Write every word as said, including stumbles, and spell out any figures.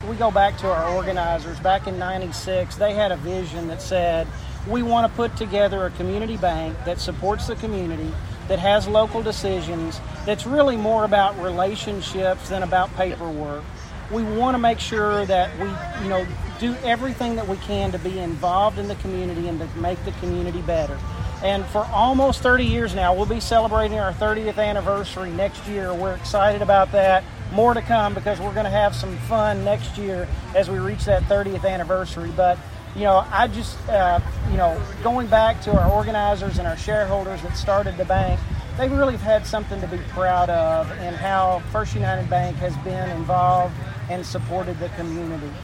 we go back to our organizers. Back in ninety-six, they had a vision that said, we want to put together a community bank that supports the community, that has local decisions, that's really more about relationships than about paperwork. We want to make sure that we, you know, do everything that we can to be involved in the community and to make the community better. And for almost thirty years now, we'll be celebrating our thirtieth anniversary next year. We're excited about that. More to come because we're going to have some fun next year as we reach that thirtieth anniversary. But, you know, I just, uh, you know, going back to our organizers and our shareholders that started the bank, they really have had something to be proud of in how First United Bank has been involved and supported the community.